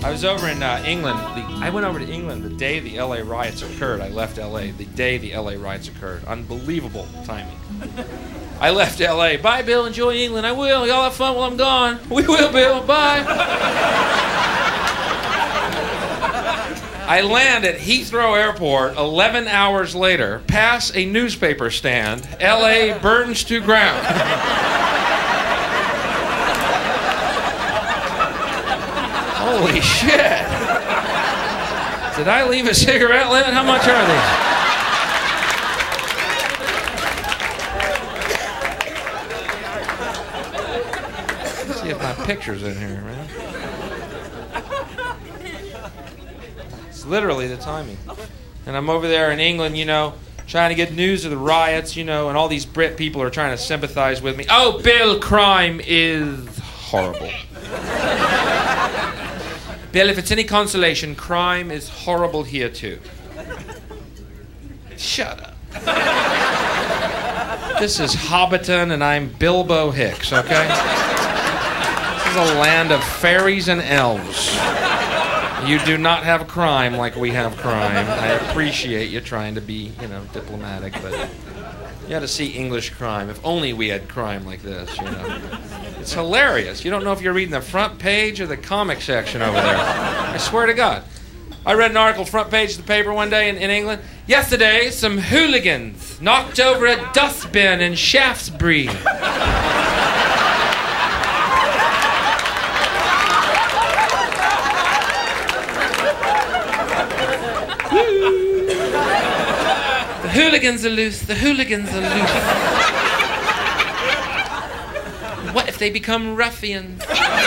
I was over in England. I went over to England the day the LA riots occurred. I left LA the day the LA riots occurred. Unbelievable timing. I left LA. Bye, Bill. Enjoy England. I will. Y'all have fun while I'm gone. We will, Bill. Bye. I land at Heathrow Airport 11 hours later, pass a newspaper stand. LA burns to ground. Holy shit. Did I leave a cigarette limit? How much are these? Let's see if my picture's in here, man. It's literally the timing. And I'm over there in England, you know, trying to get news of the riots, you know, and all these Brit people are trying to sympathize with me. Oh, Bill, crime is horrible. Bill, if it's any consolation, crime is horrible here too. Shut up. This is Hobbiton and I'm Bilbo Hicks, okay? This is a land of fairies and elves. You do not have crime like we have crime. I appreciate you trying to be, you know, diplomatic, but you had to see English crime. If only we had crime like this, you know. It's hilarious. You don't know if you're reading the front page or the comic section over there. I swear to God. I read an article, front page of the paper one day in England. Yesterday, some hooligans knocked over a dustbin in Shaftesbury. The hooligans are loose. The hooligans are loose. What if they become ruffians?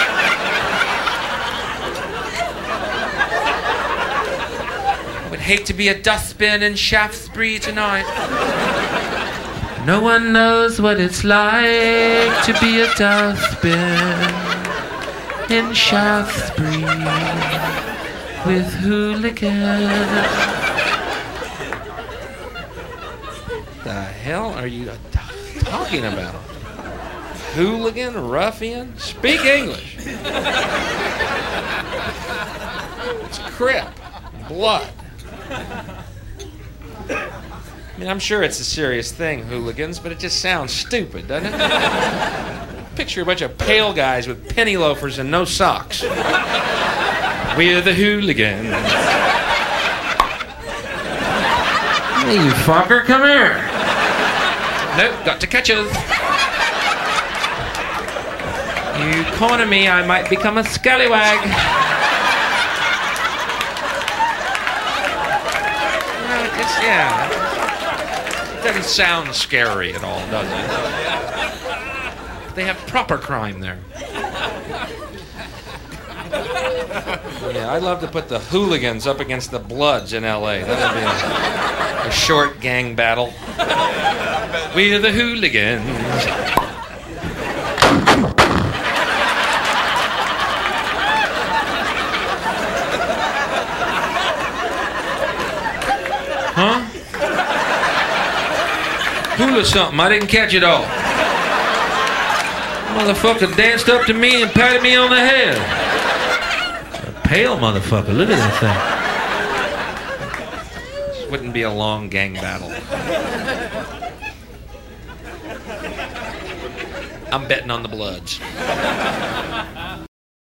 I would hate to be a dustbin in Shaftesbury tonight. No one knows what it's like to be a dustbin in Shaftesbury with hooligans. The hell are you talking about? Hooligan, ruffian? Speak English. It's crip, blood. I mean, I'm sure it's a serious thing, hooligans, but it just sounds stupid, doesn't it? Picture a bunch of pale guys with penny loafers and no socks. We're the hooligans. Hey, you fucker, come here. Nope, got to catch us. You corner me, I might become a scallywag. It doesn't sound scary at all, does it? They have proper crime there. Yeah, I'd love to put the hooligans up against the Bloods in L.A. That would be a short gang battle. We're the hooligans. Huh? Hula something. I didn't catch it all. Motherfucker danced up to me and patted me on the head. A pale motherfucker. Look at that thing. This wouldn't be a long gang battle. I'm betting on the Bloods.